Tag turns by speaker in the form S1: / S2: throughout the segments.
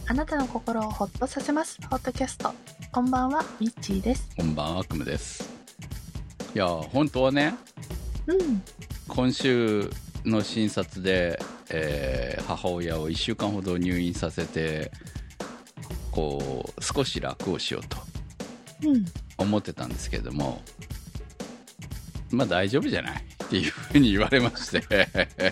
S1: あなたの心をほっとさせますポッドキャスト。こんばんは、ミッチーです。
S2: こんばんは、クムです。いや本当はね、今週の診察で、母親を1週間ほど入院させてこう少し楽をしようと思ってたんですけれども、まあ大丈夫じゃないっていうふうに言われまして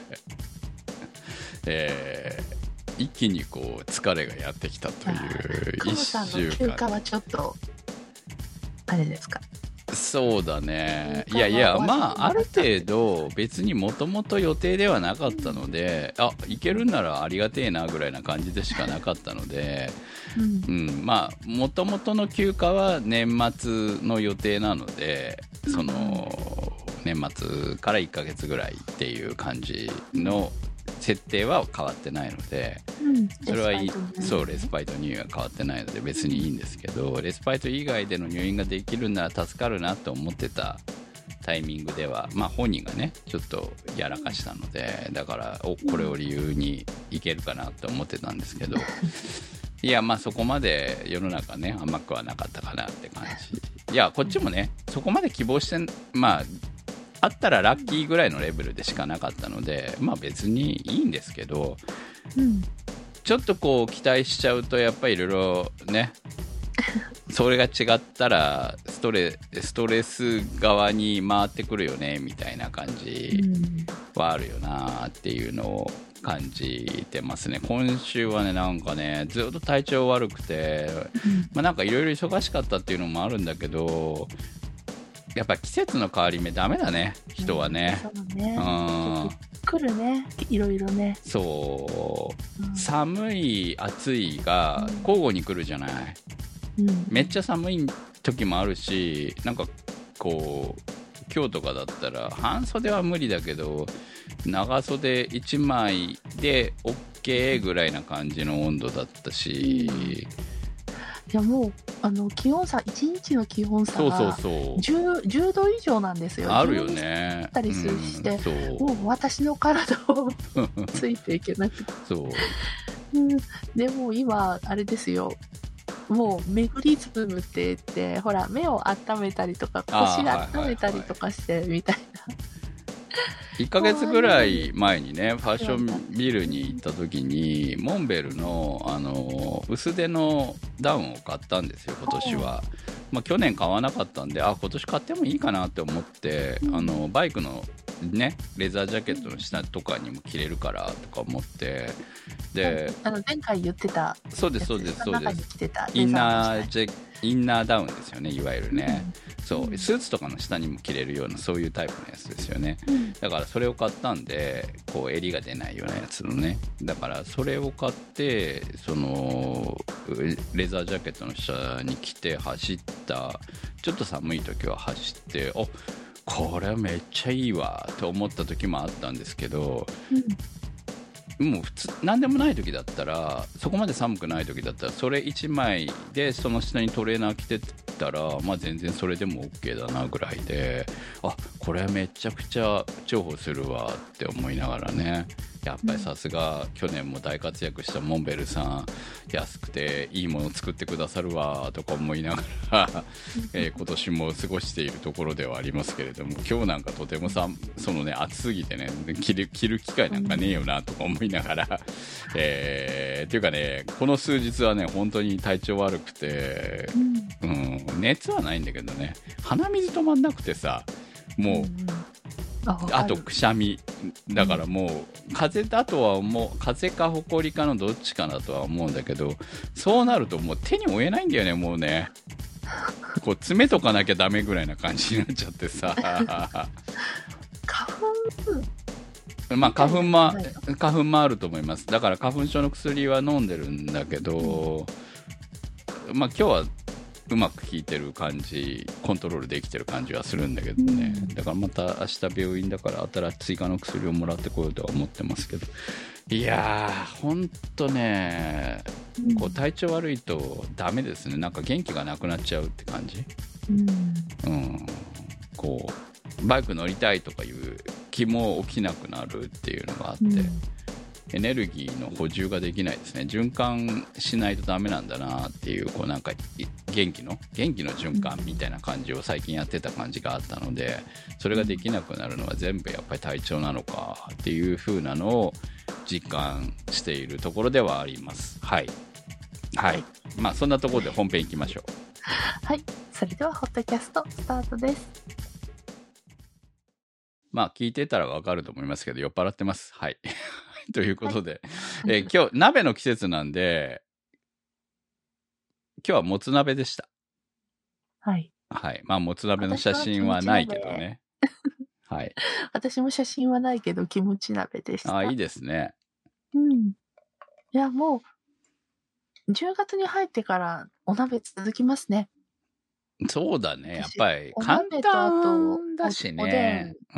S2: 一気にこう疲れがやってきたという1週間。
S1: クムさんの休暇はちょっとあれですか？
S2: そうだね。いやまあある程度別にもともと予定ではなかったので、行けるんならありがてえなぐらいな感じでしかなかったので、まあもともとの休暇は年末の予定なので、その年末から1ヶ月ぐらいっていう感じの設定は変わってないので、それはいい。そうレスパイト入院は変わってないので別にいいんですけど、レスパイト以外での入院ができるなら助かるなと思ってたタイミングでは、まあ本人がねちょっとやらかしたので、だからこれを理由にいけるかなと思ってたんですけど、いやまあそこまで世の中ね甘くはなかったかなって感じ。いやこっちもねそこまで希望してまああったらラッキーぐらいのレベルでしかなかったので、まあ別にいいんですけど、ちょっとこう期待しちゃうとやっぱりいろいろねそれが違ったらストレス側に回ってくるよねみたいな感じはあるよなっていうのを感じてますね。今週はねなんかねずっと体調悪くて、まあなんかいろいろ忙しかったっていうのもあるんだけど、やっぱ季節の変わり目ダメだね人はね。
S1: そうね。来るね、いろいろね。
S2: そう、寒い暑いが交互に来るじゃない。めっちゃ寒い時もあるし、なんかこう今日とかだったら半袖は無理だけど長袖1枚で OK ぐらいな感じの温度だったし、い
S1: やもう気温差、1日の気温差が 10度以上なんですよ。
S2: あるよね。
S1: あったりして、もう私の体をついていけなくてそう、でも今あれですよ、もうメグリズムって言ってほら目を温めたりとか腰温めたりとかしてみたいな。
S2: 1ヶ月ぐらい前にねファッションビルに行った時にモンベルの、薄手のダウンを買ったんですよ今年は。まあ、去年買わなかったんで今年買ってもいいかなって思って、バイクのねレザージャケットの下とかにも着れるからとか思って、で
S1: 前回言ってた
S2: そうですインナーダウンですよねいわゆるね、そうスーツとかの下にも着れるようなそういうタイプのやつですよね、だからそれを買ったんでこう襟が出ないようなやつのね、だからそれを買ってそのレザージャケットの下に着て走った、ちょっと寒い時は走って、これはめっちゃいいわと思った時もあったんですけど、もう普通何でもない時だったら、そこまで寒くない時だったらそれ1枚でその下にトレーナー着てたら、まあ全然それでも OK だなぐらいで、これめちゃくちゃ重宝するわって思いながらね、やっぱりさすが去年も大活躍したモンベルさん、安くていいもの作ってくださるわとか思いながら今年も過ごしているところではありますけれども、今日なんかとてもそのね暑すぎてね着る機会なんかねえよなとか思いながらっていうかね、この数日はね本当に体調悪くて、熱はないんだけどね鼻水止まんなくてさ、もうあとくしゃみだから、もう風邪だとは思う、風邪かほこりかのどっちかなとは思うんだけど、そうなるともう手に負えないんだよね、もうねこう詰めとかなきゃダメぐらいな感じになっちゃってさまあ花粉もあると思います。だから花粉症の薬は飲んでるんだけど、まあ今日はうまく効いてる感じ、コントロールできてる感じはするんだけどね、だからまた明日病院だから追加の薬をもらってこようとは思ってますけど、いやーほんとね、こう体調悪いとダメですね。なんか元気がなくなっちゃうって感じ、こうバイク乗りたいとかいう気も起きなくなるっていうのがあって、 エネルギーの補充ができないですね。循環しないとダメなんだなっていう、こうなんか元気の循環みたいな感じを最近やってた感じがあったので、それができなくなるのは全部やっぱり体調なのかっていう風なのを実感しているところではあります。はいはい。まあそんなところで本編行きましょう。
S1: はい、それではホットキャストスタートです。
S2: まあ聞いてたらわかると思いますけど、酔っ払ってます。はい。ということで、はい、今日鍋の季節なんで、今日はもつ鍋でした。
S1: はい。
S2: はい。まあもつ鍋の写真はないけどね。はい。
S1: 私も写真はないけどキムチ鍋でした。
S2: あ、いいですね。
S1: うん。いや、もう10月に入ってからお鍋続きますね。
S2: そうだね。やっぱり簡単だしね。うん。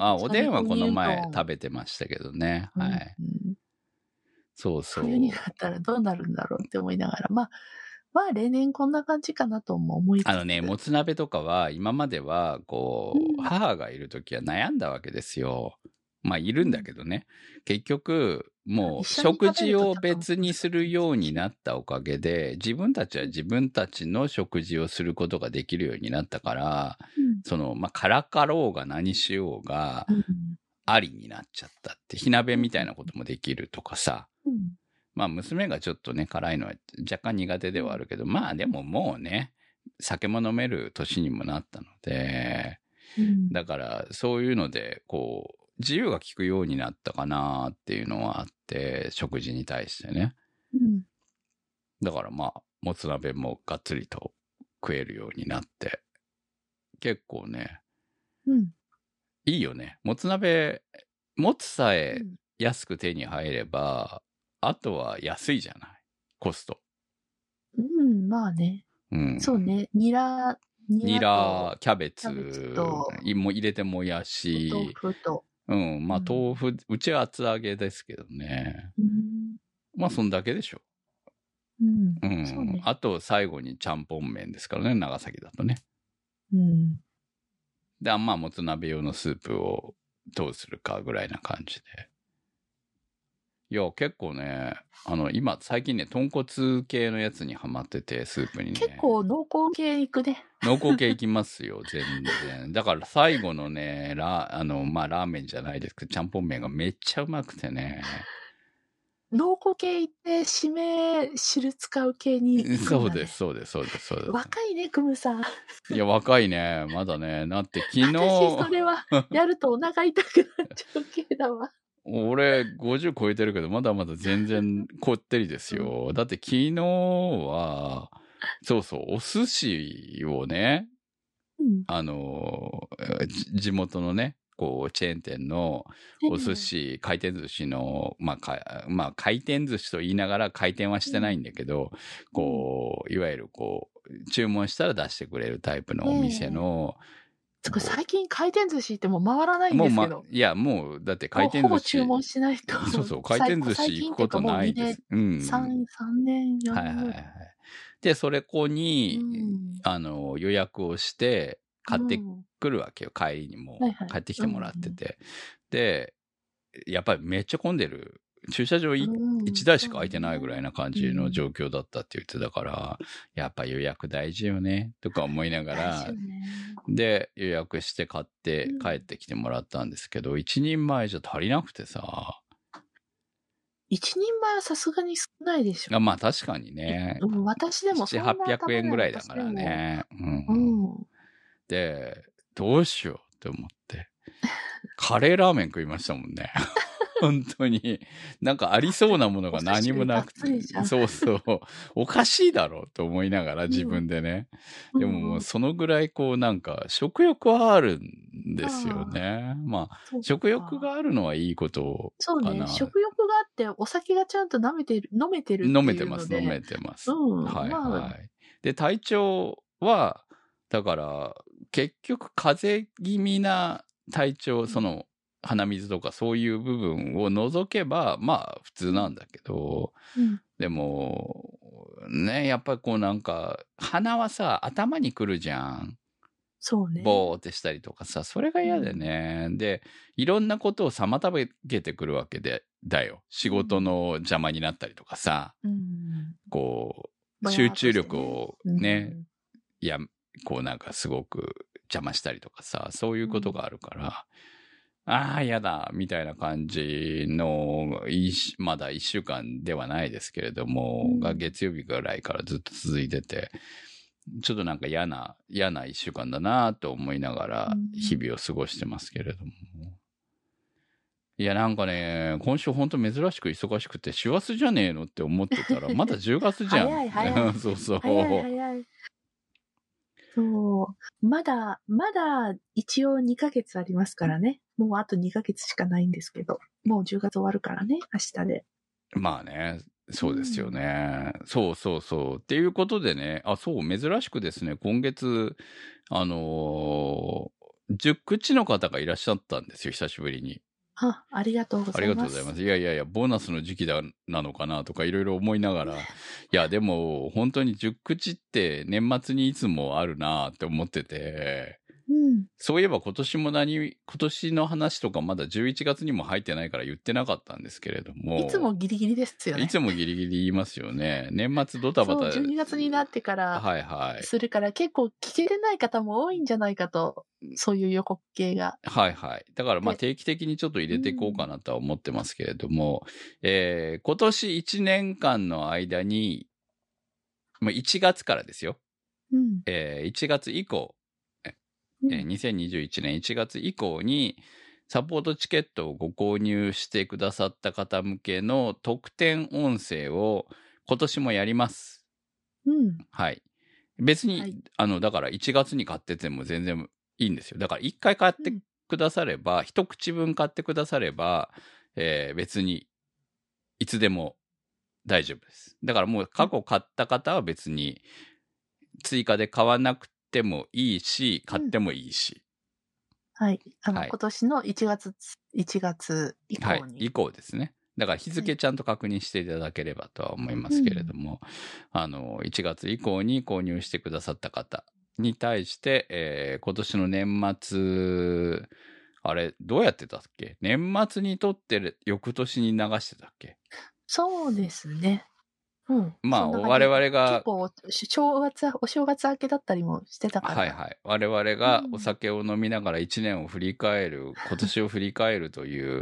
S2: あ、おでんはこの前食べてましたけどね。はい。そうそう。
S1: 冬になったらどうなるんだろうって思いながら、まあ例年こんな感じかなとも思いつつ。
S2: もつ鍋とかは今まではこう、母がいるときは悩んだわけですよ。まあいるんだけどね。結局もう食事を別にするようになったおかげで、自分たちは自分たちの食事をすることができるようになったから、まあからかろうが何しようがありになっちゃったって、火鍋みたいなこともできるとかさ。まあ娘がちょっとね、辛いのは若干苦手ではあるけど、まあでももうね、酒も飲める年にもなったので、だからそういうので、こう、自由が利くようになったかなっていうのはあって、食事に対してね。だからまあ、もつ鍋もがっつりと食えるようになって、結構ね、いいよね。もつ鍋、もつさえ安く手に入れば、あとは安いじゃない、コスト。
S1: まあね。そうね。ニラ、
S2: キャベツも入れてもやし、
S1: 豆腐と。
S2: まあ豆腐、うちは厚揚げですけどね。まあそんだけでしょ。そうね。あと最後にちゃんぽん麺ですからね、長崎だとね。で、まあもつ鍋用のスープをどうするかぐらいな感じで。いや、結構ね、今、最近ね、豚骨系のやつにハマってて、スープにね。
S1: 結構濃厚系いくね。
S2: 濃厚系いきますよ、全然。だから最後のね、まあ、ラーメンじゃないですけど、ちゃんぽん麺がめっちゃうまくてね。
S1: 濃厚系いって、締め汁使う系に行くんだね。
S2: そうです。
S1: 若いね、クムさん。
S2: いや、若いね。まだね。だって昨日。
S1: 私、それは、やるとお腹痛くなっちゃう系だわ。
S2: 俺、50超えてるけど、まだまだ全然こってりですよ。だって昨日は、そうそう、お寿司をね、地元のね、こう、チェーン店のお寿司、回転寿司の、まあ、回転寿司と言いながら回転はしてないんだけど、こう、いわゆるこう、注文したら出してくれるタイプのお店の、
S1: 最近回転寿司ってもう回らないんですけど。
S2: いや、もう、だって回転寿司。
S1: ほぼ注文しないと。
S2: そう、回転寿司行くことないです。
S1: 3年、4年。
S2: はい。で、それこに、予約をして、買ってくるわけよ。帰りにも帰ってきてもらってて。で、やっぱりめっちゃ混んでる。駐車場1台しか空いてないぐらいな感じの状況だったって言ってたから、やっぱ予約大事よね、とか思いながら、で、予約して買って帰ってきてもらったんですけど、1人前じゃ足りなくてさ。
S1: 一人前はさすがに少ないでしょ。
S2: まあ確かにね。
S1: 私でもそんな
S2: 700、800円ぐらいだからね。で、どうしようって思って。カレーラーメン食いましたもんね。本当に。なんかありそうなものが何もなくて。そう。おかしいだろうと思いながら自分でね。でももうそのぐらいこうなんか食欲はあるんですよね。まあ、食欲があるのはいいことかな。
S1: そうね。食欲があってお酒がちゃんと飲めてるっていうので。
S2: 飲めてます。はい。で、体調は、だから、結局風邪気味な体調、鼻水とかそういう部分を除けば、まあ普通なんだけど、でも、ね、やっぱりこうなんか、鼻はさ、頭に来るじゃん。
S1: そうね。
S2: ぼーってしたりとかさ、それが嫌でね。で、いろんなことを妨げてくるわけだよ。仕事の邪魔になったりとかさ、こう、集中力をね、こうなんかすごく邪魔したりとかさ、そういうことがあるから、ああ、やだ、みたいな感じの、まだ1週間ではないですけれども、が月曜日ぐらいからずっと続いてて、ちょっとなんか嫌な1週間だなと思いながら日々を過ごしてますけれども。いやなんかね、今週ほんと珍しく忙しくて、師走じゃねえのって思ってたら、まだ10月じゃん。
S1: 早い。
S2: そうそう。
S1: 早い。そう。まだ一応2ヶ月ありますからね。もうあと2ヶ月しかないんですけど。もう10月終わるからね、明日で。
S2: まあね、そうですよね。そう。っていうことでね、そう、珍しくですね、今月、10口の方がいらっしゃったんですよ、久しぶりに。
S1: ありがとうございます。
S2: ありがとうございます。いや、ボーナスの時期なのかなとかいろいろ思いながら、いや、でも、本当に10口って年末にいつもあるなって思ってて、そういえば今年の話とかまだ11月にも入ってないから言ってなかったんですけれども。
S1: いつもギリギリですよね。
S2: いつもギリギリ言いますよね。年末ドタバタ。
S1: そう、12月になってから、するから、結構聞けてない方も多いんじゃないかと、そういう予告系が。
S2: はい。だからまあ定期的にちょっと入れていこうかなとは思ってますけれども、今年1年間の間に、1月からですよ。1月以降、2021年1月以降にサポートチケットをご購入してくださった方向けの特典音声を今年もやります。はい。別に、だから1月に買ってても全然いいんですよ。だから1回買ってくだされば、一口分買ってくだされば、別にいつでも大丈夫です。だからもう過去買った方は別に追加で買わなくてもいいし、買ってもいいし。
S1: はい。今年の1月以降に。
S2: 以降ですね。だから日付ちゃんと確認していただければとは思いますけれども、1月以降に購入してくださった方に対して、今年の年末、あれ、どうやってたっけ？年末にとって翌年に流してたっけ？
S1: そうですね。
S2: まあ、我々が、
S1: 結構、お正月明けだったりもしてたから。
S2: 我々がお酒を飲みながら1年を振り返る、今年を振り返るという、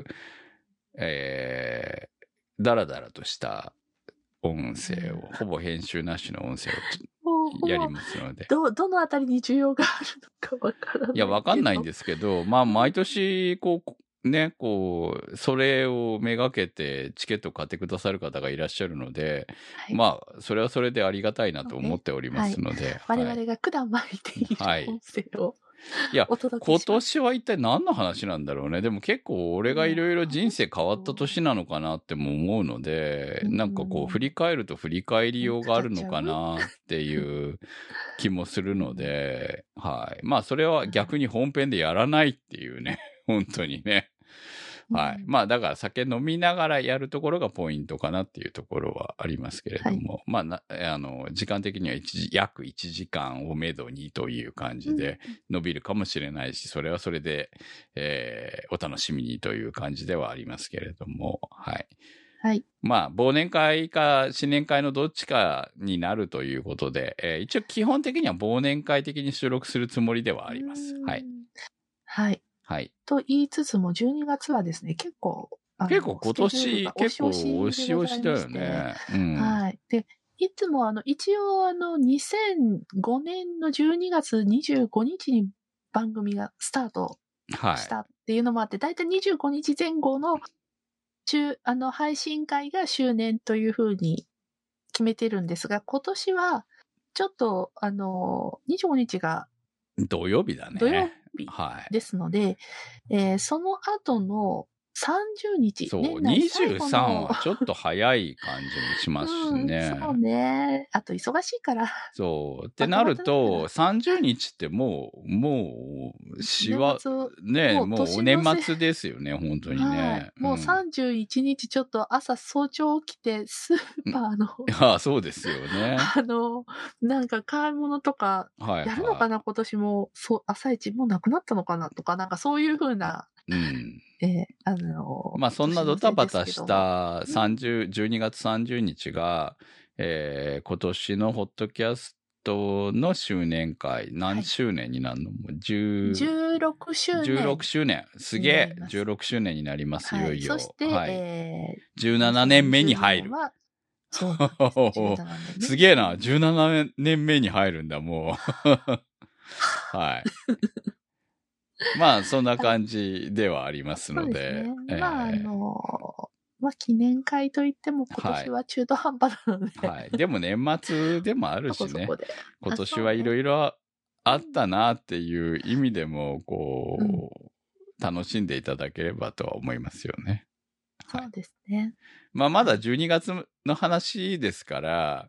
S2: だらだらとした音声を、ほぼ編集なしの音声をやりますので。
S1: どのあたりに需要があるのかわからない。
S2: いや、わかんないんですけど、まあ、毎年、それをめがけてチケットを買ってくださる方がいらっしゃるので、まあ、それはそれでありがたいなと思っておりますので。
S1: 我々が管巻いている音声を。
S2: いや、今年は一体何の話なんだろうね。でも結構俺がいろいろ人生変わった年なのかなっても思うので、なんかこう振り返ると振り返りようがあるのかなっていう気もするので、まあそれは逆に本編でやらないっていうね、本当にね。まあだから酒飲みながらやるところがポイントかなっていうところはありますけれども、まあ時間的には約1時間をめどにという感じで伸びるかもしれないし、それはそれで、お楽しみにという感じではありますけれども、まあ忘年会か新年会のどっちかになるということで、一応基本的には忘年会的に収録するつもりではあります。
S1: と言いつつも、12月はですね、結構
S2: 今年、結構押し押しだよね。
S1: で、いつも一応2005年の12月25日に番組がスタートしたっていうのもあって、だいたい25日前後の配信会が周年というふうに決めてるんですが、今年は、ちょっと、25日が、
S2: 土曜日だね。
S1: 土曜日ですので、その後の 30日。
S2: そう、23はちょっと早い感じもしますしね。
S1: そうね。あと忙しいから。
S2: そう。ってなると、30日ってもう、しわ、ね、もう年末ですよね、本当にね。
S1: もう31日ちょっと朝早朝起きて、スーパーの。
S2: ああ、そうですよね。
S1: なんか買い物とか、やるのかな、今年も、朝一もうなくなったのかなとか、なんかそういう風な。
S2: まあそんなドタバタした12月30日が、今年のホットキャストの周年会、何周年になるの、
S1: 16周年。
S2: 16周年。すげえ。16周年になります、いよいよ。
S1: そして、
S2: 17年目に入る。
S1: そう
S2: すげえな。17年目に入るんだ、もう。はい。まあ、そんな感じではありますので。
S1: まあ、記念会といっても今年は中途半端なので。
S2: はい。でも年末でもあるしね。今年はいろいろあったなっていう意味でも、楽しんでいただければとは思いますよね。
S1: そうですね。
S2: まあ、まだ12月の話ですから、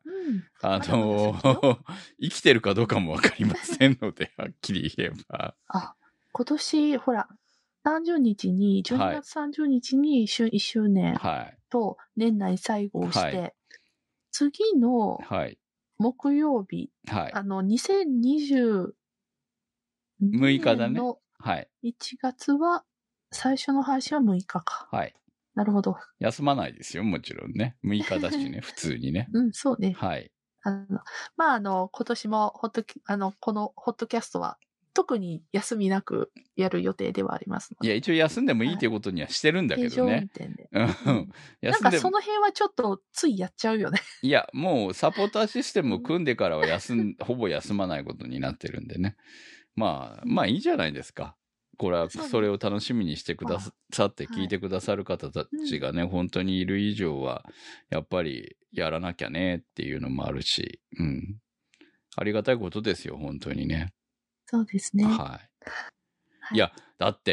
S2: 生きてるかどうかもわかりませんので、はっきり言えば。
S1: 今年、ほら、12月30日に1周年と年内最後をして、次の木曜日、2020年の1月は、最初の配信は6日か。
S2: はい。
S1: なるほど。
S2: 休まないですよ、もちろんね。6日だしね、普通にね。
S1: そうね。
S2: はい。
S1: まあ、今年もこのホットキャストは、特に休みなくやる予定ではありますので。
S2: いや、一応休んでもいいということにはしてるんだけどね。
S1: 平常運転で。なんかその辺はちょっとついやっちゃうよね。
S2: いや、もうサポーターシステムを組んでからはほぼ休まないことになってるんでね。まあいいじゃないですか。これは、それを楽しみにしてくださって聞いてくださる方たちがね、本当にいる以上は、やっぱりやらなきゃねっていうのもあるし、ありがたいことですよ、本当にね。
S1: そうですね。
S2: はい。いや、だって、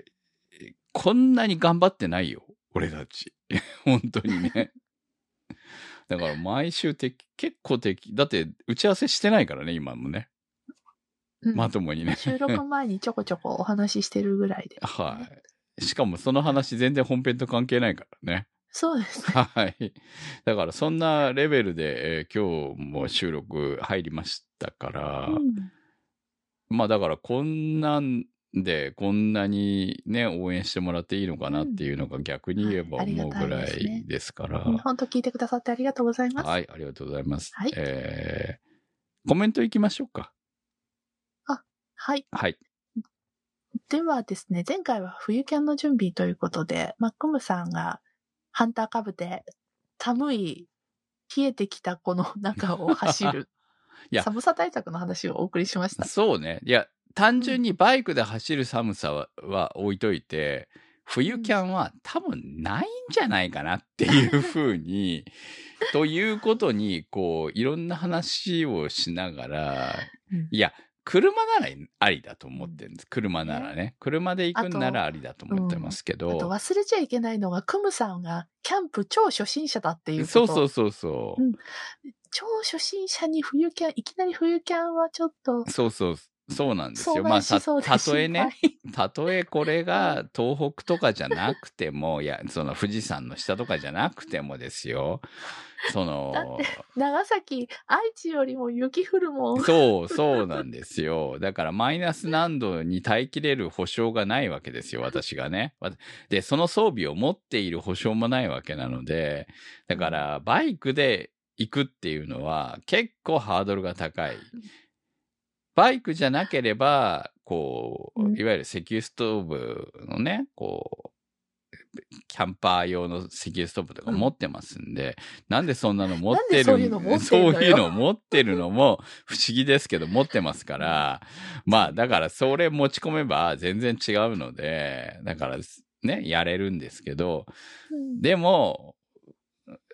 S2: こんなに頑張ってないよ、俺たち。本当にね。だから毎週結構だって打ち合わせしてないからね、今もね。まともにね。
S1: 収録前にちょこちょこお話ししてるぐらいで、
S2: はい。しかもその話全然本編と関係ないからね。
S1: そうですね。
S2: はい。だからそんなレベルで、今日も収録入りましたから、まあだからこんなんでこんなにね、応援してもらっていいのかなっていうのが逆に言えば思うぐらいですから。
S1: 本当聞いてくださってありがとうございます。
S2: はい、ありがとうございます。はい。コメントいきましょうか。
S1: はい。
S2: はい。
S1: ではですね、前回は冬キャンの準備ということで、マックムさんがハンターかぶって寒い、冷えてきたこの中を走る。いや寒さ対策の話をお送りしました。
S2: そうね。いや、単純にバイクで走る寒さは置いといて、冬キャンは多分ないんじゃないかなっていうふうに、ということに、いろんな話をしながら、いや、車ならありだと思ってるんです。車ならね。車で行くんならありだと思ってますけど。
S1: あと忘れちゃいけないのが、クムさんがキャンプ超初心者だっていうこと。
S2: そう。
S1: 超初心者にいきなり冬キャンはちょっと。
S2: そうなんですよ。まあ、たとえね、たとえこれが東北とかじゃなくても、いや、その富士山の下とかじゃなくてもですよ。だって
S1: 長崎、愛知よりも雪降るもん。
S2: そうなんですよ。だからマイナス何度に耐えきれる保証がないわけですよ、私がね。で、その装備を持っている保証もないわけなので、だからバイクで行くっていうのは結構ハードルが高い。バイクじゃなければ、いわゆる石油ストーブのね、キャンパー用の石油ストーブとか持ってますんで、なんでそんなの持ってる
S1: そういうの
S2: 持ってるのも不思議ですけど持ってますから、まあだからそれ持ち込めば全然違うので、だからね、やれるんですけど、でも、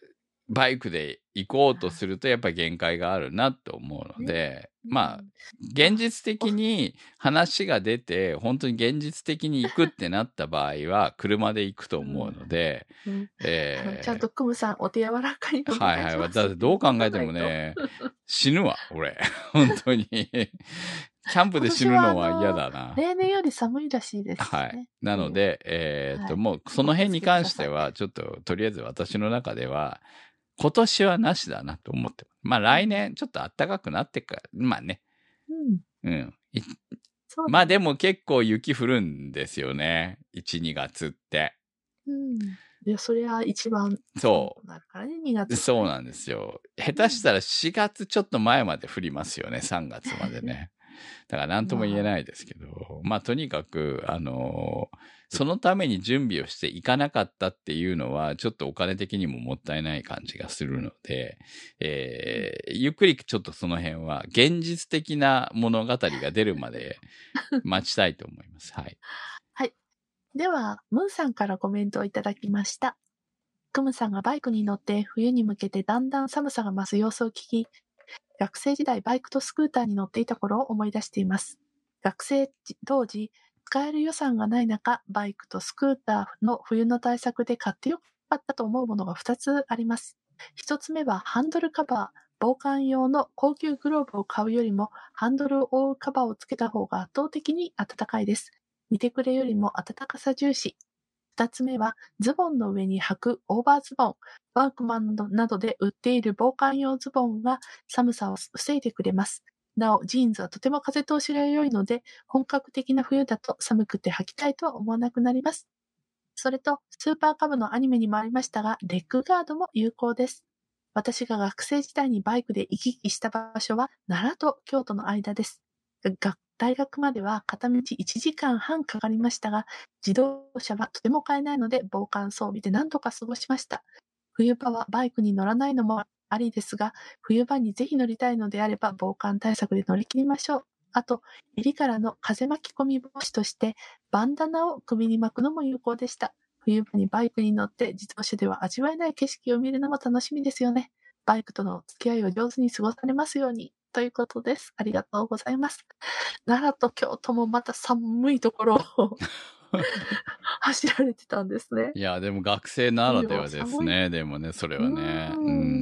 S2: バイクで行こうとするとやっぱり限界があるなと思うので、まあ、現実的に話が出て、本当に現実的に行くってなった場合は、車で行くと思うので、
S1: ちゃんとクムさん、お手柔らかにお願いします。
S2: はいはい。だってどう考えてもね、死ぬわ、俺。本当に。キャンプで死ぬのは嫌だな。
S1: 例年より寒いらしいです、ね。
S2: はい。なので、もうその辺に関しては、ちょっと、とりあえず私の中では、今年はなしだなと思って。まあ来年、ちょっと暖かくなってから、まあね。うん。まあでも結構雪降るんですよね。1、2月って。
S1: いや、それは一番
S2: そう
S1: なるからね、2月、ね。
S2: そうなんですよ。下手したら4月ちょっと前まで降りますよね、3月までね。だから何とも言えないですけど、まあとにかく、そのために準備をしていかなかったっていうのは、ちょっとお金的にももったいない感じがするので、ゆっくりちょっとその辺は、現実的な物語が出るまで待ちたいと思います。はい。
S1: はい。では、ムーさんからコメントをいただきました。クムさんがバイクに乗って冬に向けてだんだん寒さが増す様子を聞き、学生時代バイクとスクーターに乗っていた頃を思い出しています。学生当時、使える予算がない中、バイクとスクーターの冬の対策で買ってよかったと思うものが2つあります。1つ目はハンドルカバー、防寒用の高級グローブを買うよりもハンドルを覆うカバーをつけた方が圧倒的に暖かいです。見てくれよりも暖かさ重視。2つ目はズボンの上に履くオーバーズボン。ワークマンなどで売っている防寒用ズボンが寒さを防いでくれます。なお、ジーンズはとても風通しが良いので、本格的な冬だと寒くて履きたいとは思わなくなります。それと、スーパーカブのアニメにもありましたが、レッグガードも有効です。私が学生時代にバイクで行き来した場所は、奈良と京都の間です。大学までは片道1時間半かかりましたが、自動車はとても買えないので、防寒装備で何とか過ごしました。冬場はバイクに乗らないのもありですが、冬場にぜひ乗りたいのであれば防寒対策で乗り切りましょう。あと、襟からの風巻き込み防止として、バンダナを首に巻くのも有効でした。冬場にバイクに乗って自動車では味わえない景色を見るのも楽しみですよね。バイクとの付き合いを上手に過ごされますように。ということです。ありがとうございます。奈良と京都もまた寒いところを走られてたんですね。
S2: いや、でも学生ならではですね。でもね、それはね。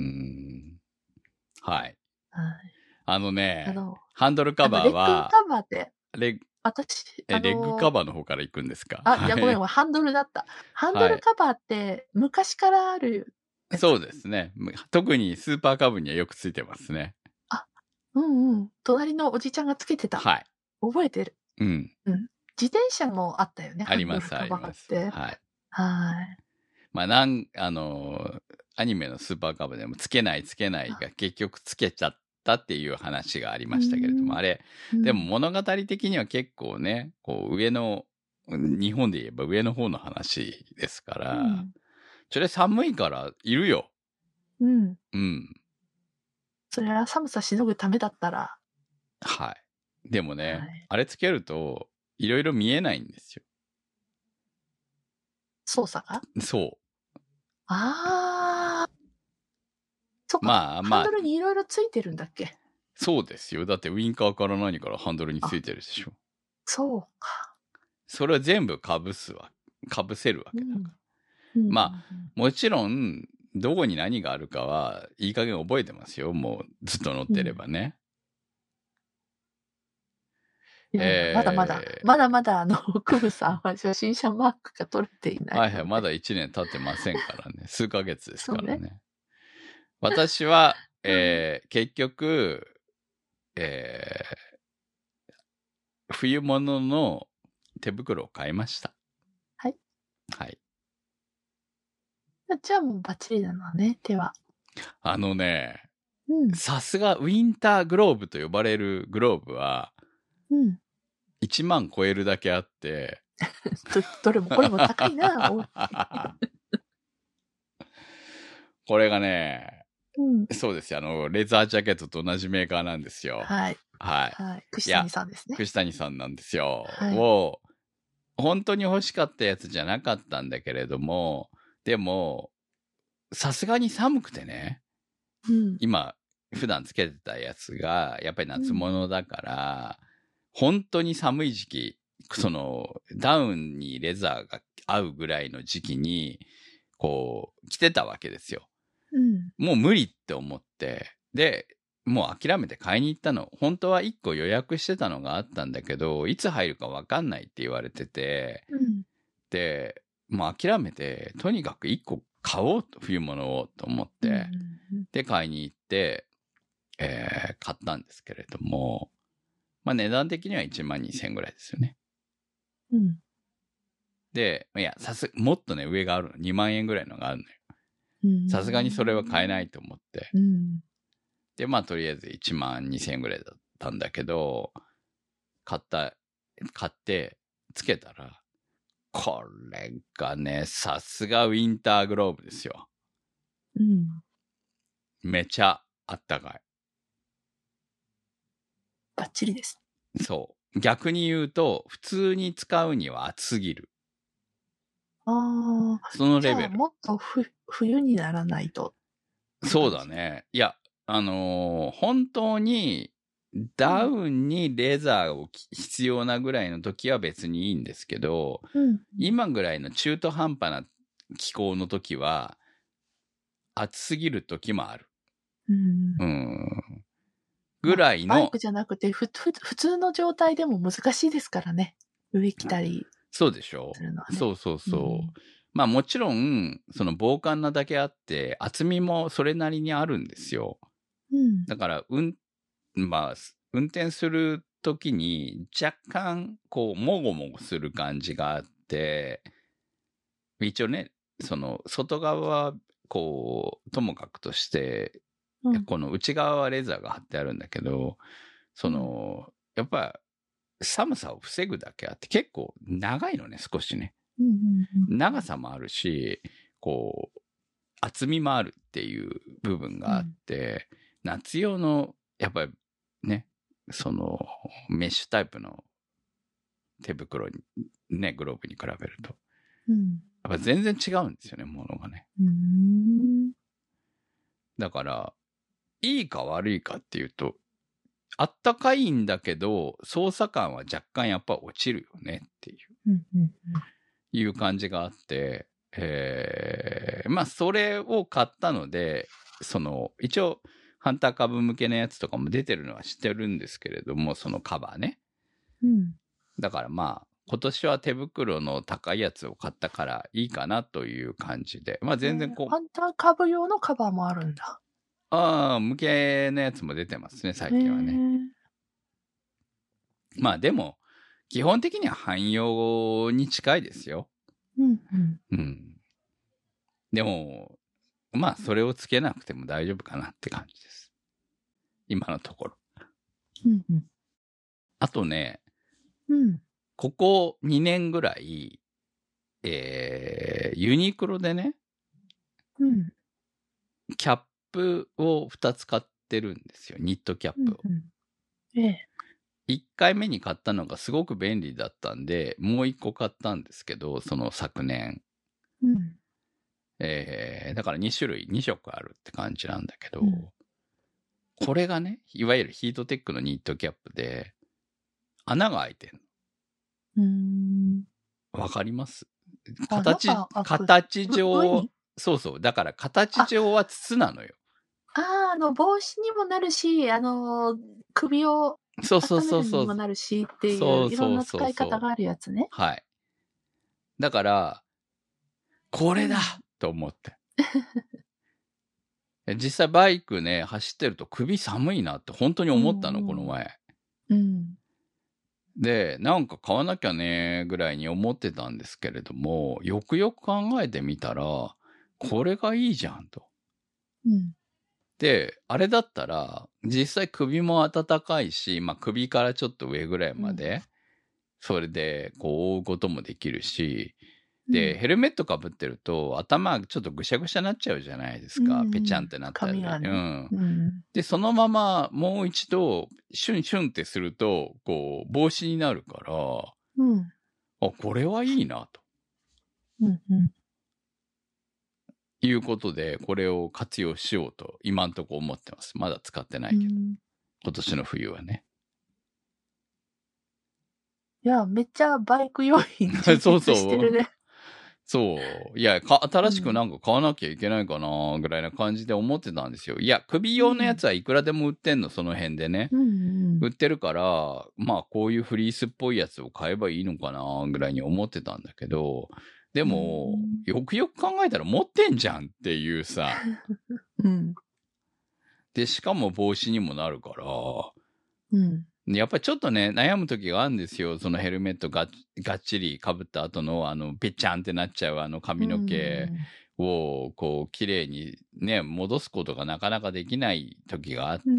S2: はい。ハンドルカバーは、
S1: レッグカバーって、
S2: レッグカバーの方から行くんですか？
S1: いや、ごめん、ハンドルだった。ハンドルカバーって昔からある。
S2: そうですね。特にスーパーカブにはよくついてますね。
S1: 隣のおじちゃんがつけてた。はい。覚えてる。自転車もあったよね。
S2: あります、あります。はい。
S1: はい。
S2: まあ、アニメのスーパーカブでもつけないが結局つけちゃったっていう話がありましたけれども、あれ、でも物語的には結構ね、こう日本で言えば上の方の話ですから、それ寒いからいるよ。
S1: それは寒さしのぐためだったら。
S2: はい。でもね、あれつけると、いろいろ見えないんですよ。
S1: 操作が？
S2: そう。
S1: そっか。ハンドルにいろいろついてるんだっけ？
S2: そうですよ。だってウィンカーから何からハンドルについてるでしょ。
S1: そうか。
S2: それは全部かぶせるわけだから。まあ、もちろん、どこに何があるかは、いい加減覚えてますよ。もう、ずっと乗ってればね。
S1: まだまだ、クムさんは初心者マークが取れていない。
S2: はいはい、まだ1年経ってませんからね。数ヶ月ですからね。私は、結局、冬物の手袋を買いました。
S1: はい。
S2: はい。
S1: じゃあもうバッチリなのね、手は。
S2: さすがウィンターグローブと呼ばれるグローブは、1万超えるだけあって。
S1: これも高いな。
S2: これがね、そうですよ。レザージャケットと同じメーカーなんですよ。
S1: はい。はい。串谷さんですね。
S2: 串谷さんなんですよ。を、本当に欲しかったやつじゃなかったんだけれども、でも、 さすがに寒くてね、
S1: うん。
S2: 今、普段つけてたやつが、やっぱり夏物だから、本当に寒い時期、ダウンにレザーが合うぐらいの時期に、こう、着てたわけですよ。
S1: うん。
S2: もう無理って思って、で、もう諦めて買いに行ったの。本当は1個予約してたのがあったんだけど、いつ入るか分かんないって言われてて、
S1: うん。
S2: で、もう諦めて、とにかく1個買おうと、冬物をと思って、で、買いに行って、買ったんですけれども、まあ値段的には1万2000円ぐらいですよね。
S1: うん。
S2: で、いや、もっとね、上があるの。2万円ぐらいのがあるのよ。さすがにそれは買えないと思って。
S1: うん。
S2: で、まあとりあえず1万2000円ぐらいだったんだけど、買って、つけたら、これがね、さすがウィンターグローブですよ。
S1: うん。
S2: めちゃあったかい。
S1: バッチリです。
S2: そう。逆に言うと、普通に使うには暑すぎる。
S1: ああ。
S2: そのレベル。
S1: じゃあもっと冬にならないと。
S2: そうだね。いや、本当にダウンにレザーを必要なぐらいの時は別にいいんですけど、今ぐらいの中途半端な気候の時は暑すぎる時もある。ぐらいの。
S1: バイクじゃなくて普通の状態でも難しいですからね。上着たり。
S2: そうでしょう。そうそうそう。まあもちろん、防寒なだけあって、厚みもそれなりにあるんですよ。だから、まあ、運転するときに若干、こう、もごもごする感じがあって、一応ね、外側は、こう、ともかくとして、この内側はレザーが貼ってあるんだけど、やっぱ、寒さを防ぐだけあって、結構長いのね、少しね。長さもあるし、こう、厚みもあるっていう部分があって、夏用の、やっぱりね、メッシュタイプの手袋に、ね、グローブに比べると。やっぱ全然違うんですよね、ものがね。だから、いいか悪いかっていうと、あったかいんだけど、操作感は若干やっぱ落ちるよねっていう感じがあって、まあ、それを買ったので、一応、ハンター株向けのやつとかも出てるのは知ってるんですけれども、そのカバーね。だからまあ、今年は手袋の高いやつを買ったからいいかなという感じで。まあ全然こう。
S1: ハンター株用のカバーもあるんだ。
S2: ああ、向けのやつも出てますね、最近はね。まあでも、基本的には汎用に近いですよ。でも、まあそれをつけなくても大丈夫かなって感じです。今のところ。あとね、ここ2年ぐらい、ユニクロでね、キャップを2つ買ってるんですよ。ニットキャップを。1回目に買ったのがすごく便利だったんで、もう1個買ったんですけど、その昨年。だから2種類、2色あるって感じなんだけど、これがね、いわゆるヒートテックのニットキャップで、穴が開いてるの。わかります？形上、そうそう。だから形上は筒なのよ。
S1: 帽子にもなるし、首を温めるにもなるしっていう、いろんな使い方があるやつね。
S2: はい。だから、これだと思って。実際バイクね、走ってると首寒いなって本当に思ったの、この前。で、なんか買わなきゃね、ぐらいに思ってたんですけれども、よくよく考えてみたら、これがいいじゃんと。で、あれだったら、実際首も暖かいし、まあ首からちょっと上ぐらいまで、それでこう覆うこともできるし、で、ヘルメットかぶってると頭ちょっとぐしゃぐしゃになっちゃうじゃないですか。ぺちゃんってなったり。で、そのままもう一度シュンシュンってすると、こう帽子になるから、あ、これはいいなと。 いうことで、これを活用しようと、今んとこ思ってます。まだ使ってないけど。今年の冬はね。
S1: いや、めっちゃバイク用品充実してるね。
S2: そう。いや、新しくなんか買わなきゃいけないかな、ぐらいな感じで思ってたんですよ。いや、首用のやつはいくらでも売ってんの、その辺でね。売ってるから、まあ、こういうフリースっぽいやつを買えばいいのかな、ぐらいに思ってたんだけど、でも、よくよく考えたら持ってんじゃんっていうさ。で、しかも帽子にもなるから、やっぱりちょっとね、悩む時があるんですよ。そのヘルメットがっちり被った後の、ぺちゃんってなっちゃう髪の毛を、こう、綺麗にね、戻すことがなかなかできない時があって、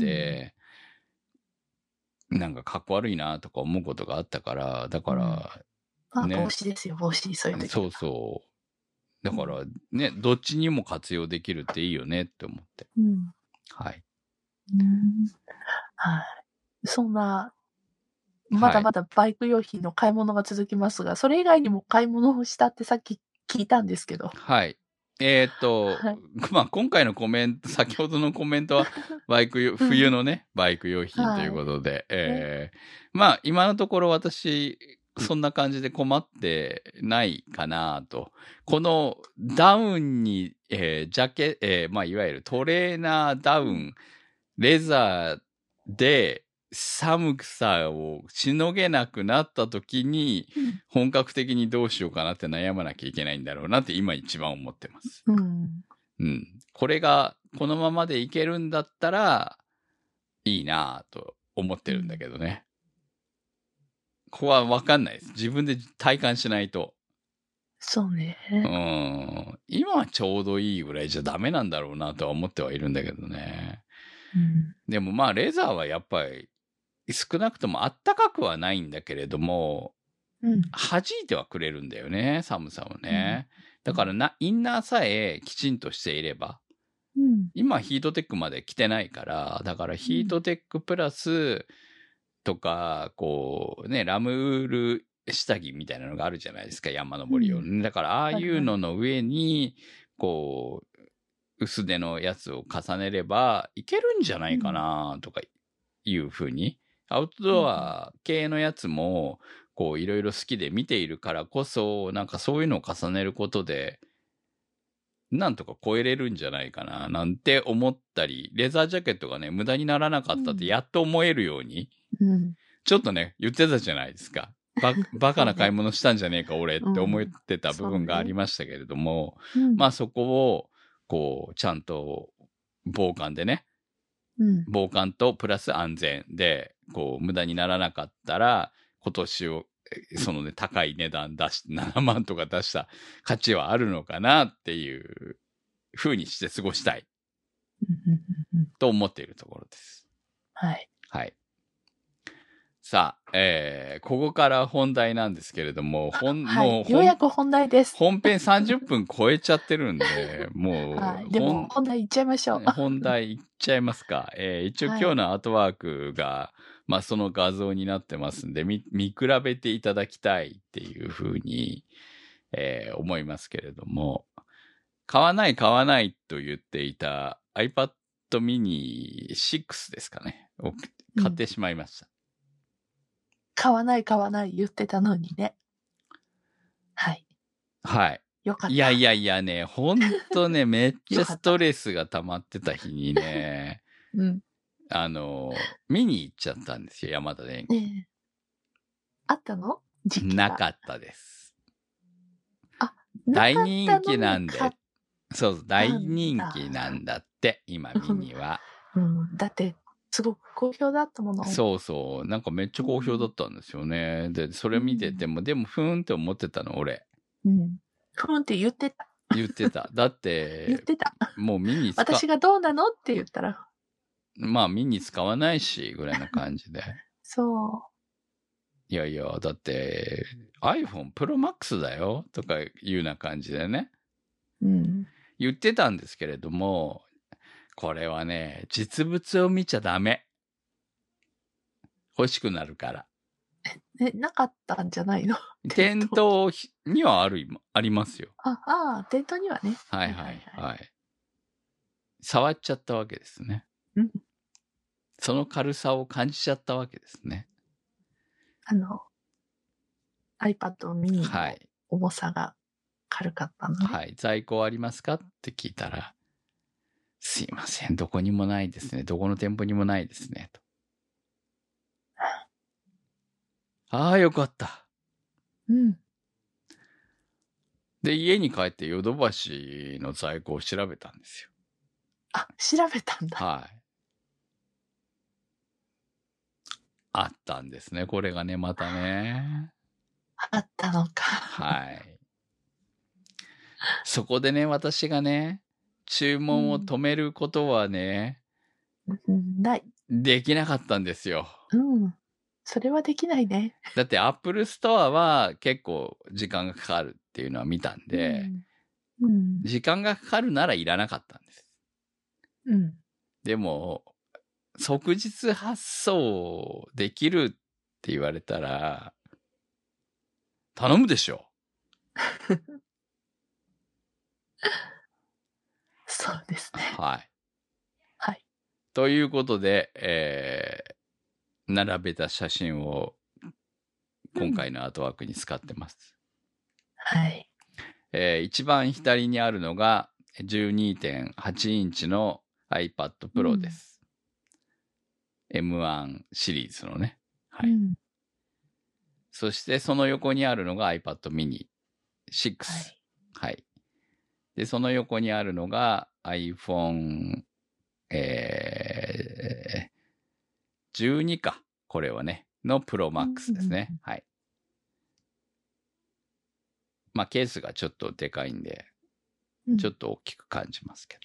S2: なんかかっこ悪いなとか思うことがあったから、だから、
S1: ね。帽子ですよ、帽子、そういう時。
S2: そうそう。だから、ね、どっちにも活用できるっていいよねって思って。はい。
S1: はい。そんな、まだまだバイク用品の買い物が続きますが、それ以外にも買い物をしたってさっき聞いたんですけど。
S2: はい。まあ、今回のコメント、先ほどのコメントは、冬のね、バイク用品ということで、まあ、今のところ私、そんな感じで困ってないかなと。このダウンに、まあ、いわゆるトレーナーダウン、レザーで、寒さをしのげなくなった時に、本格的にどうしようかなって悩まなきゃいけないんだろうなって今一番思ってます。これがこのままでいけるんだったらいいなぁと思ってるんだけどね。ここはわかんないです。自分で体感しないと。
S1: そうね。
S2: 今はちょうどいいぐらいじゃダメなんだろうなとは思ってはいるんだけどね。でもまあレザーはやっぱり少なくともあったかくはないんだけれども、弾いてはくれるんだよね、寒さをね。だからインナーさえきちんとしていれば、今ヒートテックまで着てないから、だからヒートテックプラスとか、こうね、ラムウール下着みたいなのがあるじゃないですか、山登り用の。だからああいうのの上に、こう、薄手のやつを重ねればいけるんじゃないかなとかいうふうに。アウトドア系のやつも、こういろいろ好きで見ているからこそ、なんかそういうのを重ねることで、なんとか超えれるんじゃないかな、なんて思ったり、レザージャケットがね、無駄にならなかったってやっと思えるように、ちょっとね、言ってたじゃないですか。バカな買い物したんじゃねえか、俺って思ってた部分がありましたけれども、まあそこを、こう、ちゃんと防寒でね、防寒とプラス安全で、こう、無駄にならなかったら、今年を、そのね、高い値段出して、7万とか出した価値はあるのかなっていう風にして過ごしたい。と思っているところです。
S1: はい。
S2: はい。さあ、ここから本題なんですけれども、
S1: もうようやく本題です。
S2: 本編30分超えちゃってるんで、もう、
S1: でも本題いっちゃいましょう。
S2: 本題いっちゃいますか。一応今日のアートワークが、まあその画像になってますんで、見比べていただきたいっていうふうに、思いますけれども、買わないと言っていた iPad mini 6ですかね。を買ってしまいました。
S1: 買わない言ってたのにね。はい。
S2: はい。
S1: よかった。
S2: いやね、ほんとね、めっちゃストレスが溜まってた日にね、見に行っちゃったんですよ、山田電機。
S1: あったの？
S2: なかったです。大人気なんで。そう、大人気なんだって、今ミニは。
S1: だって、すごく好評だったもの。
S2: そうそう。なんかめっちゃ好評だったんですよね。で、それ見てても、でもふーんって思ってたの、俺。
S1: ふーんって言ってた。
S2: 言ってた。だって、
S1: 言ってた。
S2: もうミニ
S1: 私がどうなのって言ったら。
S2: まあミニ使わないし、ぐらいな感じで。
S1: そう。
S2: いや、だって、iPhone Pro Max だよとかいうような感じでね。言ってたんですけれども、これはね、実物を見ちゃダメ。欲しくなるから。
S1: なかったんじゃないの？
S2: 店頭にはありますよ。
S1: 店頭にはね。
S2: はいはいはい。触っちゃったわけですね。
S1: うん。
S2: その軽さを感じちゃったわけですね。
S1: iPad mini の重さが軽かったのね。
S2: はい。在庫ありますかって聞いたら、すいません、どこにもないですね。どこの店舗にもないですね。と。ああ、よかった。
S1: うん。
S2: で、家に帰ってヨドバシの在庫を調べたんですよ。
S1: 調べたんだ。
S2: はい。あったんですね、これがね、またね。
S1: あったのか。
S2: はい。そこでね、私がね、注文を止めることはね、
S1: ない。
S2: できなかったんですよ。
S1: うん。それはできないね。
S2: だって Apple Store は結構時間がかかるっていうのは見たんで、時間がかかるならいらなかったんです。
S1: うん。
S2: でも、即日発送できるって言われたら、頼むでしょ。
S1: そうですね。
S2: はい。
S1: はい。
S2: ということで、並べた写真を今回のアートワークに使ってます。
S1: はい。
S2: 一番左にあるのが 12.8 インチの iPad Pro です。M1 シリーズのね。はい。そしてその横にあるのが iPad mini 6。はい。で、その横にあるのが iPhone、12か。これはね。の Pro Max ですね。はい。まあ、ケースがちょっとでかいんで、ちょっと大きく感じますけど。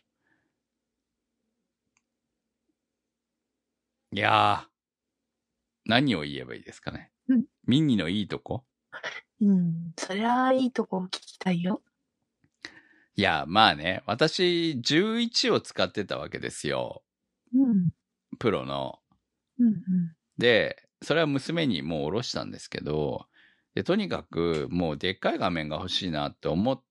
S2: いやー、何を言えばいいですかね。ミニのいいとこ？
S1: そりゃいいとこ聞きたいよ。
S2: いや、まあね、私、11を使ってたわけですよ。プロの。で、それは娘にもう下ろしたんですけど、で、とにかくもうでっかい画面が欲しいなって思って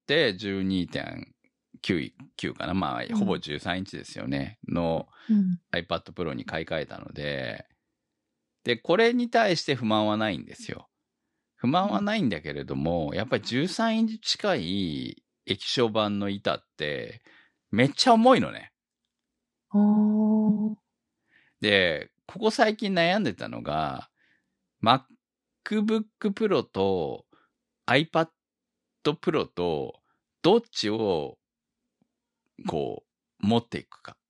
S2: 、12.9 かな。まあ、ほぼ13インチですよね。の iPad Pro に買い替えたので、で、これに対して不満はないんですよ。不満はないんだけれども、やっぱり13インチ近い液晶板の板って、めっちゃ重いのね。で、ここ最近悩んでたのが、MacBook Pro と iPad Pro とどっちをこう持っていくか。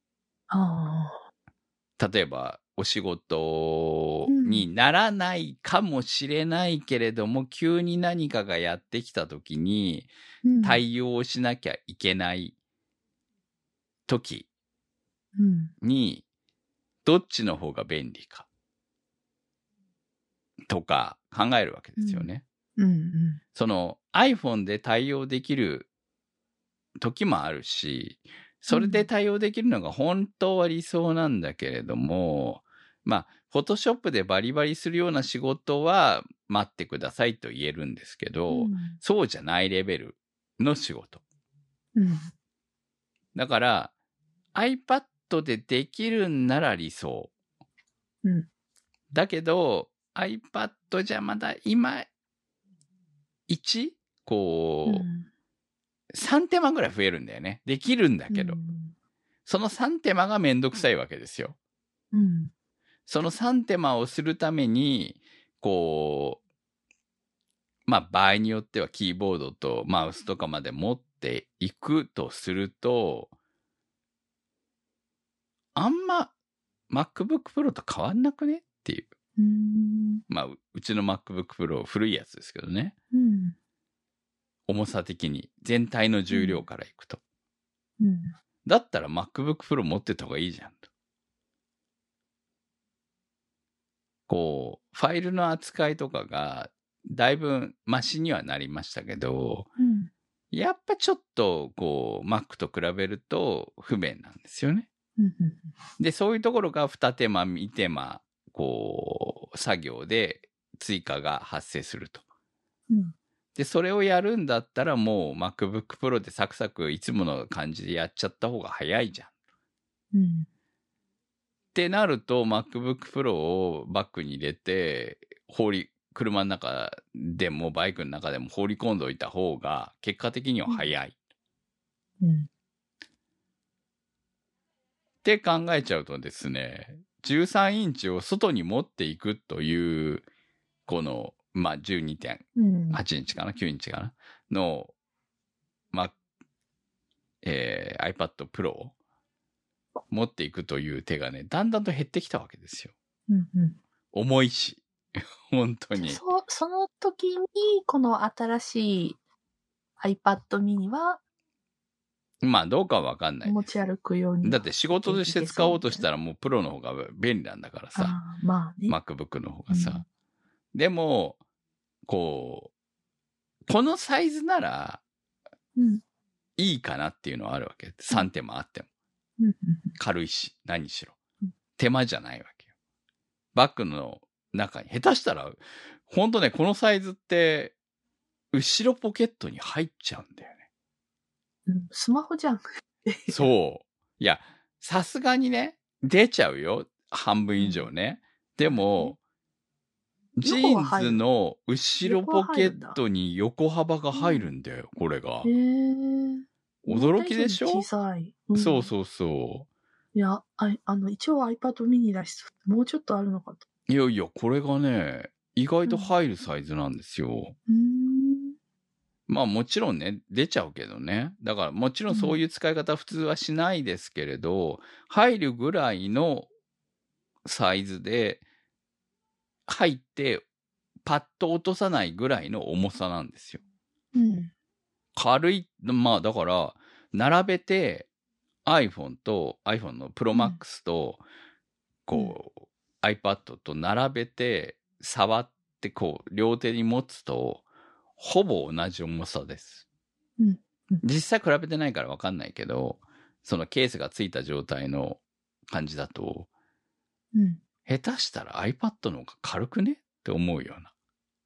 S2: 例えばお仕事にならないかもしれないけれども、急に何かがやってきた時に対応しなきゃいけない時にどっちの方が便利かとか考えるわけですよね。その iPhone で対応できる時もあるし、それで対応できるのが本当は理想なんだけれども、まあ、Photoshop でバリバリするような仕事は待ってくださいと言えるんですけど、そうじゃないレベルの仕事。だから、iPad でできるんなら理想。だけど、iPad じゃまだ今、こう、3手間ぐらい増えるんだよね。できるんだけど。その3手間がめんどくさいわけですよ。その3手間をするために、こう、まあ場合によってはキーボードとマウスとかまで持っていくとすると、あんま MacBook Pro と変わんなくねっていう。まあ、うちの MacBook Pro 古いやつですけどね。重さ的に全体の重量からいくと。だったら MacBook Pro 持ってた方がいいじゃんと。こう、ファイルの扱いとかがだいぶマシにはなりましたけど、やっぱちょっとこう Mac と比べると不便なんですよね。で、そういうところが2手間、3手間、こう、作業で追加が発生すると。
S1: うん。
S2: で、それをやるんだったらもう MacBook Pro でサクサクいつもの感じでやっちゃった方が早いじゃん。
S1: うん。
S2: ってなると MacBook Pro をバッグに入れて車の中でもバイクの中でも放り込んでおいた方が結果的には早い。
S1: うん。
S2: って考えちゃうとですね、13インチを外に持っていくという、この、まあ、12.8 インチかな、9インチかな、の、iPad Pro を持っていくという手がね、だんだんと減ってきたわけですよ。
S1: うんうん、
S2: 重いし、本当に。
S1: その時に、この新しい iPad mini は、
S2: まあ、どうかはわかんないです。
S1: 持ち歩くように。
S2: だって仕事として使おうとしたらもうプロの方が便利なんだからさ。
S1: まあね。
S2: MacBook の方がさ。でも、このサイズなら、いいかなっていうのはあるわけ。3手もあっても。軽いし、何しろ。手間じゃないわけよ。バッグの中に、下手したら、ほんとね、このサイズって、後ろポケットに入っちゃうんだよね。
S1: スマホじゃん。
S2: そう。いや、さすがにね、出ちゃうよ。半分以上ね。でも、ジーンズの後ろポケットに横幅が入るんだよ、これが。驚きでしょ？
S1: 小さい。
S2: そうそうそう。
S1: いや、一応 iPad mini だし、もうちょっとあるのかと。
S2: いやいや、これがね、意外と入るサイズなんですよ。まあもちろんね、出ちゃうけどね。だからもちろんそういう使い方普通はしないですけれど、入るぐらいのサイズで入ってパッと落とさないぐらいの重さなんですよ。軽い、まあだから並べて iPhone の Pro Max とこう、iPad と並べて触ってこう両手に持つとほぼ同じ重さです。実際比べてないから分かんないけど、そのケースがついた状態の感じだと、下手したら iPad の方が軽くねって思うような。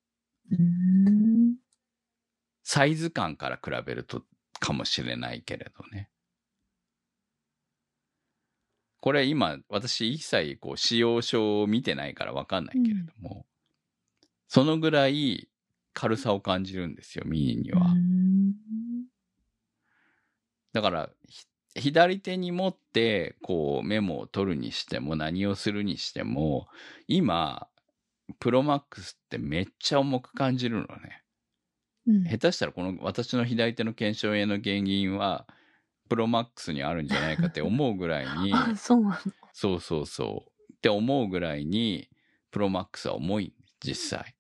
S2: サイズ感から比べるとかもしれないけれどね。これ今私一切こう使用書を見てないから分かんないけれども、そのぐらい軽さを感じるんですよ、ミニには。だから、左手に持って、こう、メモを取るにしても、何をするにしても、今、プロマックスってめっちゃ重く感じるのね。下手したら、この私の左手の腱鞘炎の原因は、プロマックスにあるんじゃないかって思うぐらいに、
S1: そうなの？
S2: そうそうそう。って思うぐらいに、プロマックスは重い、実際。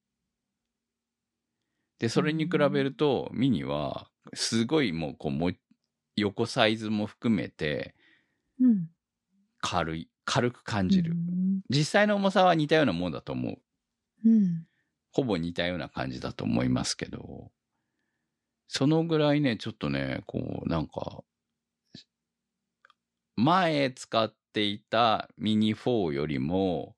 S2: で、それに比べると、ミニは、すごいもう、横サイズも含めて、軽く感じる。実際の重さは似たようなもんだと思う。ほぼ似たような感じだと思いますけど、そのぐらいね、ちょっとね、こう、なんか、前使っていたミニ4よりも、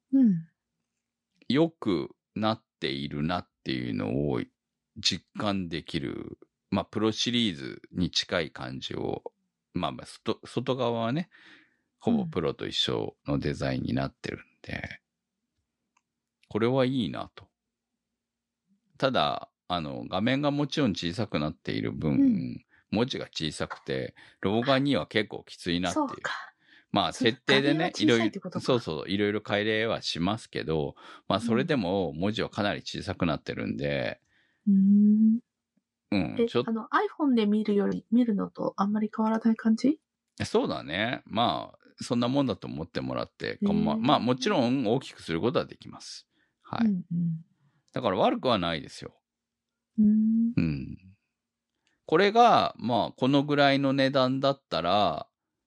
S2: 良くなっているなっていうのを実感できる、まあ、プロシリーズに近い感じを、まあ、外側はね、ほぼプロと一緒のデザインになってるんで、これはいいなと。ただ、画面がもちろん小さくなっている分、文字が小さくて、老眼には結構きついなっていう。
S1: そうか。
S2: まあ、設定でね、いろいろ、
S1: そう
S2: そう、いろいろ改良はしますけど、まあ、それでも文字はかなり小さくなってるんで、
S1: ちょっと。iPhone で見るのとあんまり変わらない感じ？
S2: そうだね。まあ、そんなもんだと思ってもらって、まあ、もちろん大きくすることはできます。はい。だから悪くはないですよ。これが、まあ、このぐらいの値段だったら、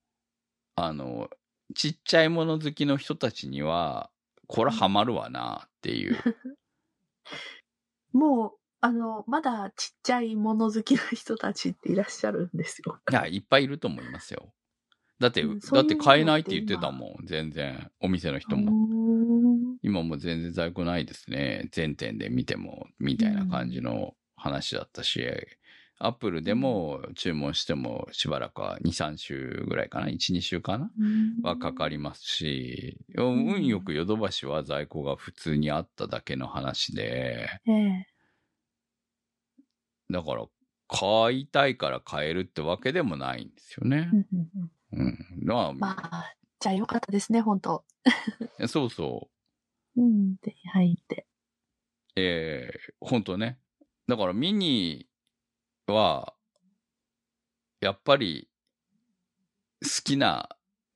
S2: ちっちゃいもの好きの人たちには、これハマるわなっていう。
S1: もう、まだちっちゃいもの好きな人たちっていらっしゃるんですよ。
S2: いや、いっぱいいると思いますよ。だって買えないって言ってたもん、全然、お店の人も。 今も全然在庫ないですね。全店で見ても、みたいな感じの話だったし、アップルでも注文してもしばらくは2、3週ぐらいかな ?1、2週かなはかかりますし、運よくヨドバシは在庫が普通にあっただけの話で、だから買いたいから買えるってわけでもないんですよね。
S1: まあ、じゃあよかったですね、本当
S2: そうそう。
S1: 手に入って。
S2: 本当ね。だからミニは、やっぱり好きな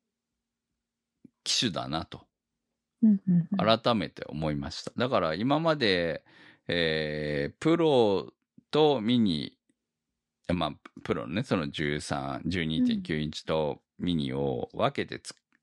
S2: 機種だなと、改めて思いました。だから今まで、プロとミニ、まあ、プロのね、その13、12.9 インチとミニを分けて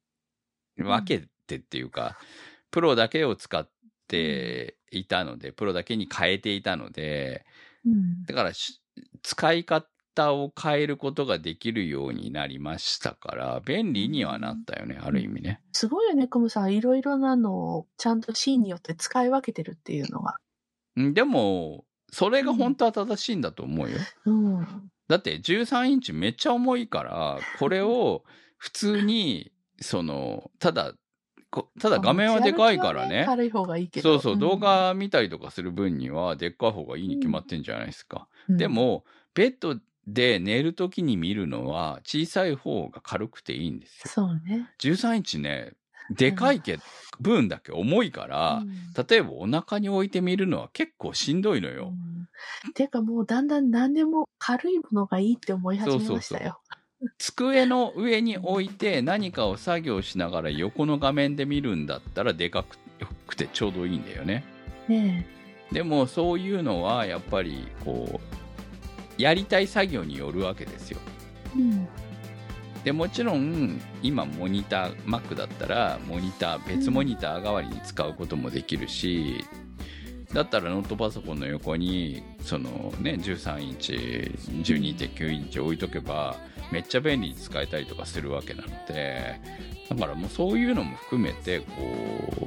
S2: っていうか、プロだけを使っていたので、プロだけに変えていたので、だから使い方を変えることができるようになりましたから、便利にはなったよね、ある意味ね。
S1: すごいよね、クムさん。いろいろなのをちゃんとシーンによって使い分けてるっていうのが。
S2: でも、それが本当は正しいんだと思うよ。だって13インチめっちゃ重いから、これを普通に、ただ画面はでかいからね。
S1: 軽い方がいいけど。
S2: そう、動画見たりとかする分にはでっかい方がいいに決まってんじゃないですか。でも、ベッドで寝るときに見るのは小さい方が軽くていいんですよ。
S1: そうね。
S2: 13インチね、でかい分だけ重いから、例えばお腹に置いてみるのは結構しんどいのよ。
S1: てかもうだんだん何でも軽いものがいいって思い始めましたよ。
S2: 机の上に置いて何かを作業しながら横の画面で見るんだったらでかくてちょうどいいんだよね。でもそういうのはやっぱりこうやりたい作業によるわけですよ。でもちろん今モニター Mac だったら別モニター代わりに使うこともできるし、だったらノートパソコンの横に13インチ 12.9 インチ置いとけばめっちゃ便利に使えたりとかするわけなので、だからもうそういうのも含めてこう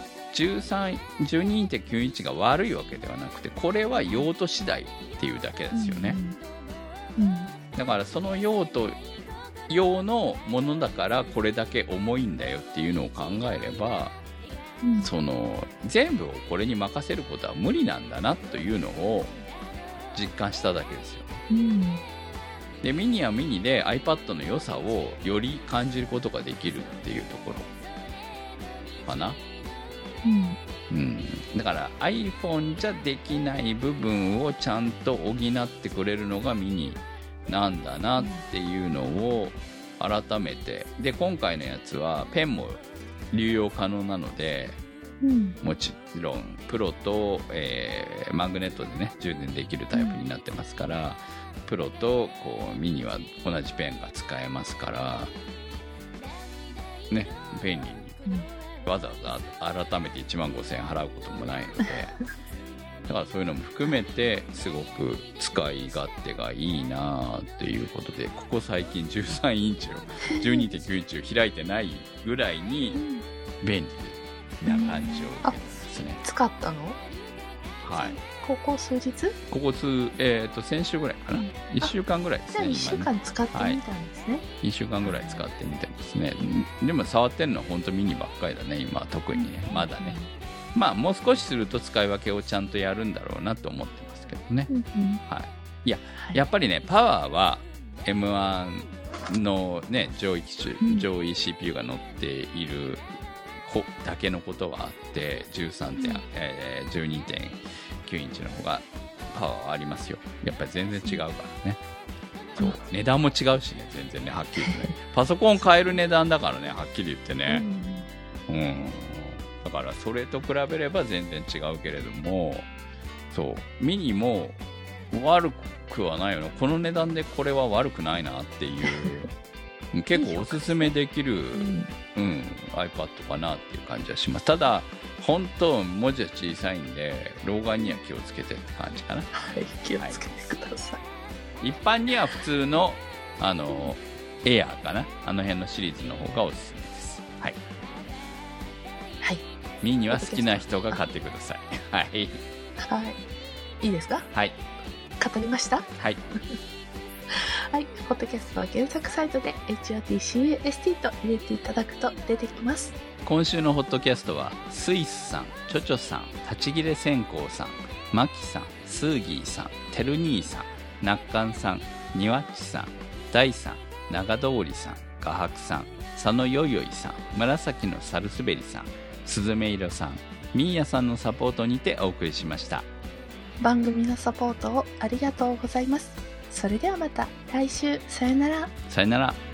S2: 12.9 インチが悪いわけではなくて、これは用途次第っていうだけですよね。だからその用途用のものだからこれだけ重いんだよっていうのを考えれば、全部をこれに任せることは無理なんだなというのを実感しただけですよ。でミニはミニで iPad の良さをより感じることができるっていうところかな。だから iPhone じゃできない部分をちゃんと補ってくれるのがミニなんだなっていうのを改めて、で今回のやつはペンも流用可能なので、もちろんプロと、マグネットでね充電できるタイプになってますから、プロとこうミニは同じペンが使えますからね、便利に、わざわざ改めて15,000円払うこともないのでだからそういうのも含めてすごく使い勝手がいいなっていうことで、ここ最近13インチを 12.9 インチを開いてないぐらいに便利な感じを受けてですね。
S1: 使ったの？はい。ここ数日？
S2: 先週ぐらいかな。1週間ぐらいですね。
S1: 1週間使ってみたんですね。
S2: 1週間ぐらい使ってみてますね。でも触ってるのは本当ミニばっかりだね、今特にね、まだね。まあもう少しすると使い分けをちゃんとやるんだろうなと思ってますけどね。いや、やっぱりね、パワーは M1 のね、上位 CPU が乗っているだけのことはあって、12.9 インチの方がパワーはありますよ。やっぱり全然違うからね。そう、値段も違うしね、全然ね、はっきり言ってね。パソコン買える値段だからね、はっきり言ってね。だからそれと比べれば全然違うけれども、そうミニも悪くはないよね。この値段でこれは悪くないなっていう結構おすすめできる、iPad かなっていう感じはします。ただ本当文字は小さいんで老眼には気をつけてって感じかな。
S1: 気をつけてくださ
S2: い。一般には普通のエアーかな、あの辺のシリーズの方がおすすめです。 ミニは好きな人が買ってください。はい。
S1: はい。いいですか？
S2: はい。
S1: 語りました？
S2: はい。
S1: はい。ポッドキャストは検索サイトで HOTCUST と入れていただくと出てきます。
S2: 今週のホットキャストは、スイスさん、チョチョさん、立ち切れ線香さん、マキさん、スーギーさん、テルニーさん、ナッカンさん、ニワッチさん、ダイさん、長通りさん、画伯さん、佐野よいよいさん、紫のサルスベリさん、スズメイロさん、ミーヤさんのサポートにてお送りしました。
S1: 番組のサポートをありがとうございます。それではまた来週、さよなら。
S2: さよなら。